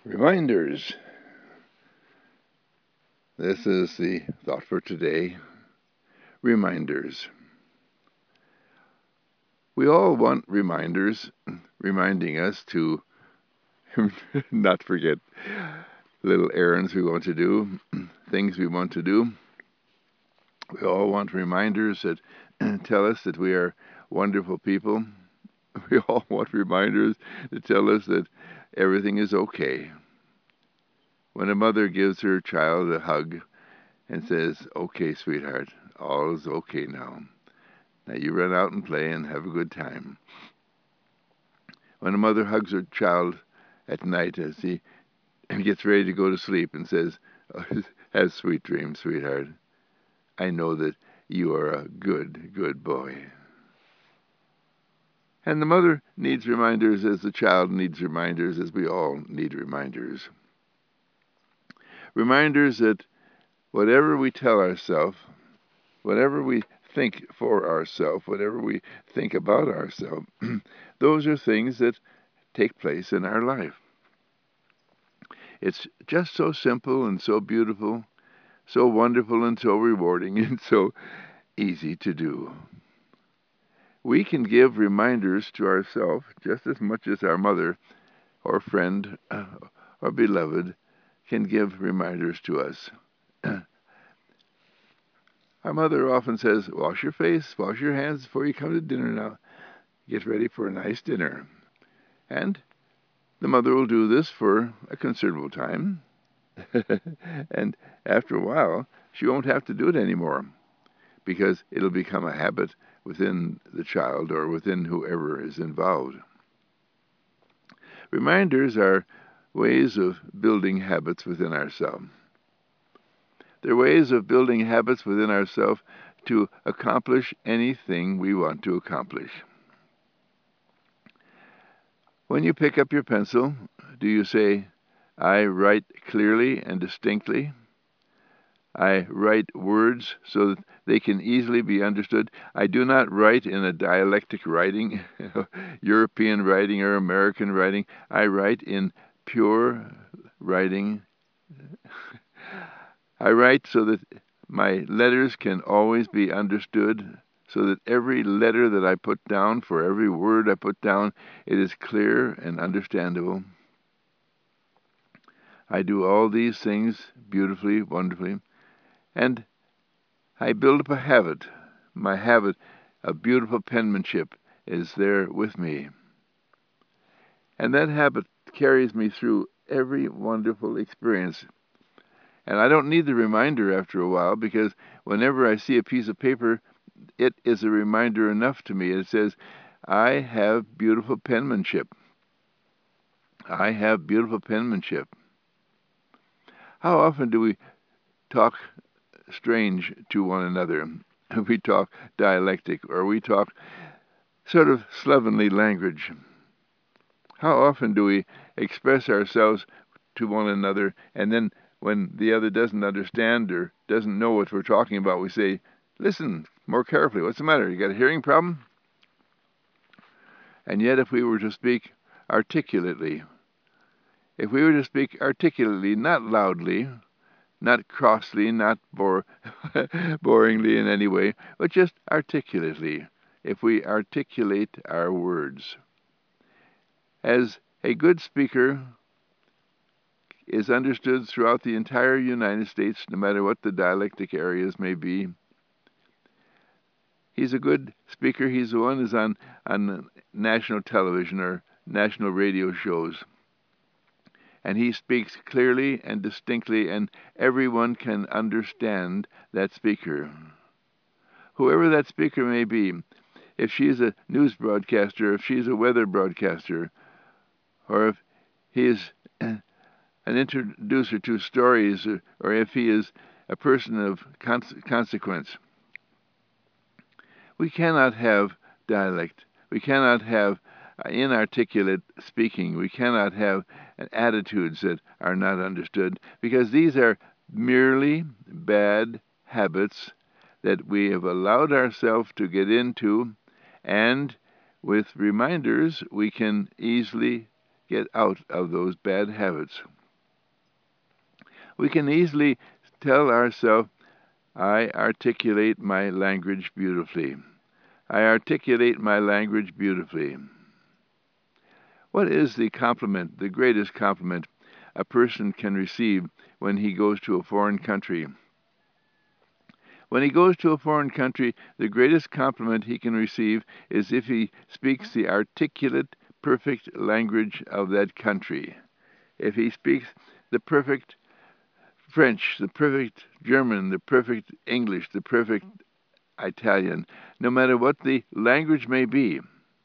Reminders. This is the thought for today. Reminders. We all want reminders reminding us to not forget little errands we want to do, things we want to do. We all want reminders that tell us that we are wonderful people. We all want reminders that tell us that everything is okay. When a mother gives her child a hug and says, "Okay, sweetheart, all is okay now. Now you run out and play and have a good time." When a mother hugs her child at night as he gets ready to go to sleep and says, "Have sweet dreams, sweetheart. I know that you are a good, good boy." And the mother needs reminders as the child needs reminders, as we all need reminders. Reminders that whatever we tell ourselves, whatever we think for ourselves, whatever we think about ourselves, those are things that take place in our life. It's just so simple and so beautiful, so wonderful and so rewarding and so easy to do. We can give reminders to ourselves just as much as our mother or friend or beloved can give reminders to us. Our mother often says, "Wash your face, wash your hands before you come to dinner now. Get ready for a nice dinner." And the mother will do this for a considerable time. And after a while, she won't have to do it anymore because it'll become a habit within the child or within whoever is involved. Reminders are ways of building habits within ourselves. They're ways of building habits within ourselves to accomplish anything we want to accomplish. When you pick up your pencil, do you say, "I write clearly and distinctly"? I write words so that they can easily be understood. I do not write in a dialectic writing, European writing or American writing. I write in pure writing. I write so that my letters can always be understood, so that every letter that I put down, for every word I put down, it is clear and understandable. I do all these things beautifully, wonderfully, and I build up a habit. My habit of beautiful penmanship is there with me. And that habit carries me through every wonderful experience. And I don't need the reminder after a while because whenever I see a piece of paper, it is a reminder enough to me. It says, "I have beautiful penmanship. I have beautiful penmanship." How often do we talk strange to one another? We talk dialectic, or we talk sort of slovenly language. How often do we express ourselves to one another, and then when the other doesn't understand or doesn't know what we're talking about, we say, "Listen more carefully. What's the matter? You got a hearing problem?" And yet if we were to speak articulately, not loudly, not crossly, not boringly in any way, but just articulately, if we articulate our words. As a good speaker is understood throughout the entire United States, no matter what the dialectic areas may be. He's a good speaker. He's the one who's on national television or national radio shows. And he speaks clearly and distinctly, and everyone can understand that speaker. Whoever that speaker may be, if she's a news broadcaster, if she's a weather broadcaster, or if he is an introducer to stories, or if he is a person of consequence. We cannot have dialect. We cannot have inarticulate speaking. We cannot have attitudes that are not understood because these are merely bad habits that we have allowed ourselves to get into, and with reminders we can easily get out of those bad habits. We can easily tell ourselves, I articulate my language beautifully. I articulate my language beautifully. What is the compliment, the greatest compliment a person can receive when he goes to a foreign country? When he goes to a foreign country, the greatest compliment he can receive is if he speaks the articulate, perfect language of that country. If he speaks the perfect French, the perfect German, the perfect English, the perfect Italian, no matter what the language may be,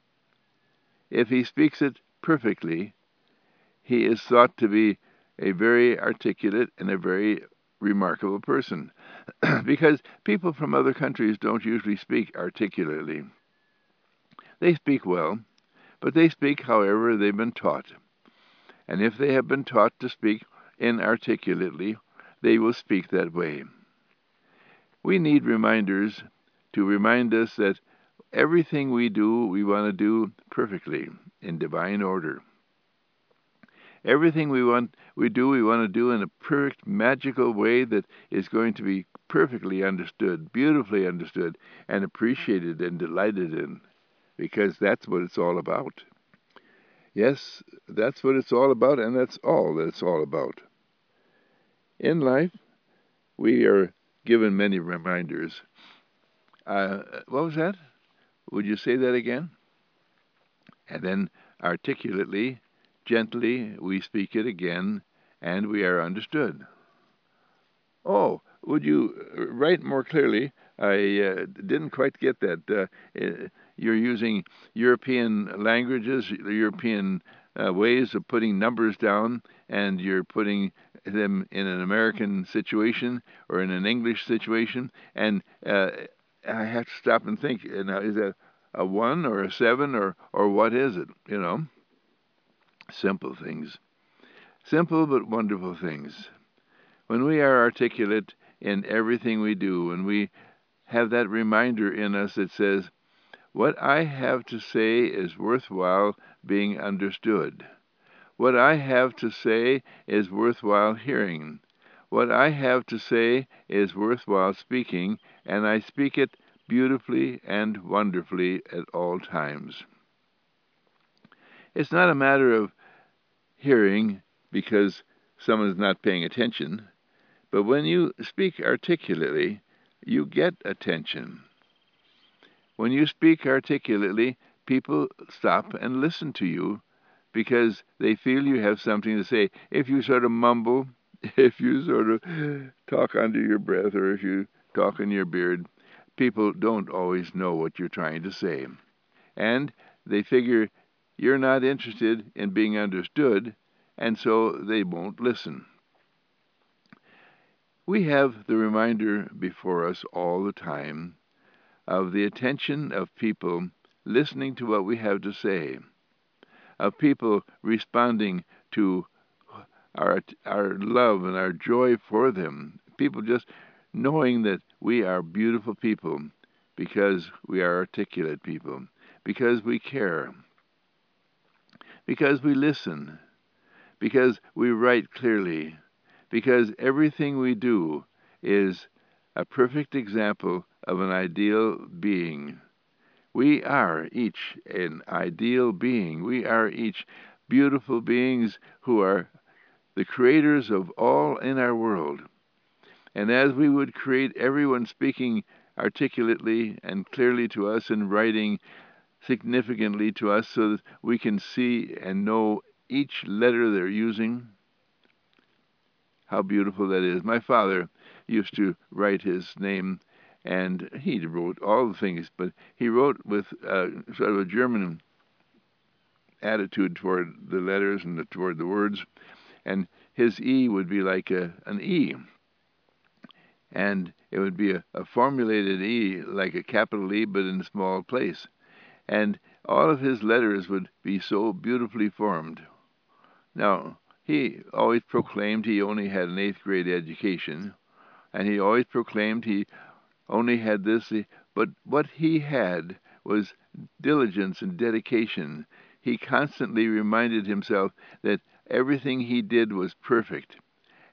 if he speaks it perfectly, he is thought to be a very articulate and a very remarkable person. Because people from other countries don't usually speak articulately. They speak well, but they speak however they've been taught. And if they have been taught to speak inarticulately, they will speak that way. We need reminders to remind us that everything we do, we want to do perfectly, in divine order. Everything we want to do in a perfect, magical way that is going to be perfectly understood, beautifully understood, and appreciated and delighted in, because that's what it's all about. Yes, that's what it's all about, and that's all that it's all about. In life, we are given many reminders. What was that? Would you say that again? And then articulately, gently, we speak it again, and we are understood. Oh, would you write more clearly? I didn't quite get that. You're using European languages, European ways of putting numbers down, and you're putting them in an American situation or in an English situation, and I have to stop and think, now, is that a 1 or a 7 or what is it, Simple things. Simple but wonderful things. When we are articulate in everything we do, when we have that reminder in us that says, what I have to say is worthwhile being understood. What I have to say is worthwhile hearing. What I have to say is worthwhile speaking, and I speak it beautifully and wonderfully at all times. It's not a matter of hearing because someone's not paying attention, but when you speak articulately, you get attention. When you speak articulately, people stop and listen to you because they feel you have something to say. If you sort of mumble, if you sort of talk under your breath, or if you talk in your beard, people don't always know what you're trying to say. And they figure you're not interested in being understood, and so they won't listen. We have the reminder before us all the time of the attention of people listening to what we have to say, of people responding to our love and our joy for them, people just knowing that we are beautiful people because we are articulate people, because we care, because we listen, because we write clearly, because everything we do is a perfect example of an ideal being. We are each an ideal being. We are each beautiful beings who are the creators of all in our world. And as we would create everyone speaking articulately and clearly to us and writing significantly to us so that we can see and know each letter they're using, how beautiful that is. My father used to write his name, and he wrote all the things, but he wrote with sort of a German attitude toward the letters and toward the words, and his E would be like an E, and it would be a formulated E, like a capital E, but in a small place. And all of his letters would be so beautifully formed. Now, he always proclaimed he only had an 8th grade education, and he always proclaimed he only had this, but what he had was diligence and dedication. He constantly reminded himself that everything he did was perfect,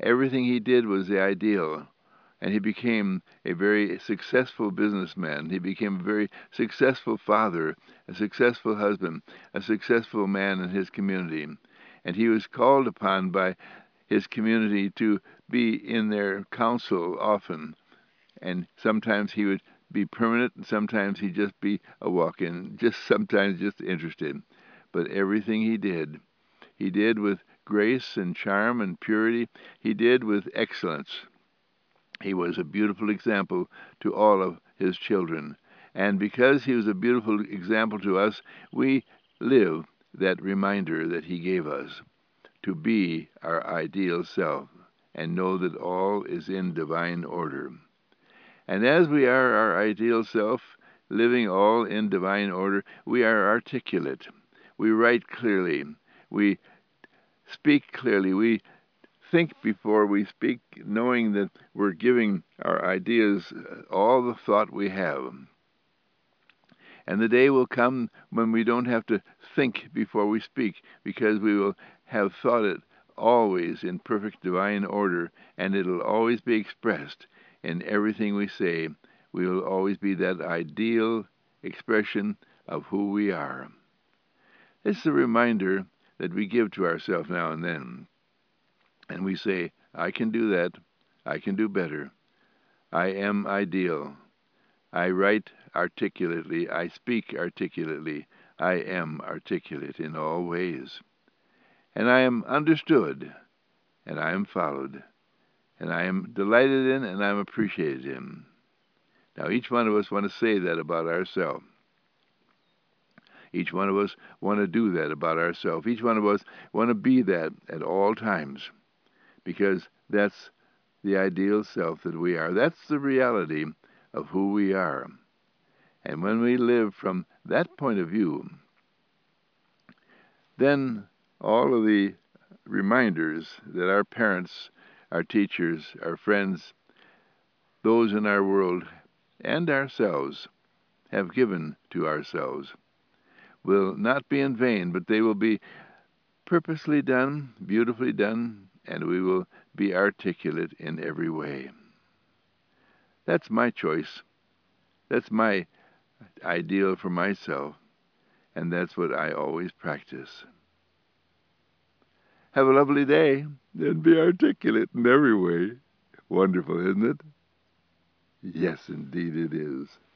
Everything he did was the ideal. And he became a very successful businessman. He became a very successful father, a successful husband, a successful man in his community. And he was called upon by his community to be in their council often. And sometimes he would be permanent, and sometimes he'd just be a walk-in, just sometimes just interested. But everything he did with grace and charm and purity. He did with excellence. He was a beautiful example to all of his children. And because he was a beautiful example to us, we live that reminder that he gave us to be our ideal self and know that all is in divine order. And as we are our ideal self, living all in divine order, we are articulate. We write clearly. We speak clearly. We think before we speak, knowing that we're giving our ideas all the thought we have. And the day will come when we don't have to think before we speak, because we will have thought it always in perfect divine order, and it'll always be expressed in everything we say. We will always be that ideal expression of who we are. This is a reminder that we give to ourselves now and then. And we say, I can do that. I can do better. I am ideal. I write articulately. I speak articulately. I am articulate in all ways. And I am understood, and I am followed, and I am delighted in, and I am appreciated in. Now, each one of us want to say that about ourselves. Each one of us want to do that about ourselves. Each one of us want to be that at all times, because that's the ideal self that we are. That's the reality of who we are. And when we live from that point of view, then all of the reminders that our parents, our teachers, our friends, those in our world, and ourselves have given to ourselves will not be in vain, but they will be purposely done, beautifully done, and we will be articulate in every way. That's my choice. That's my ideal for myself, and that's what I always practice. Have a lovely day, and be articulate in every way. Wonderful, isn't it? Yes, indeed it is.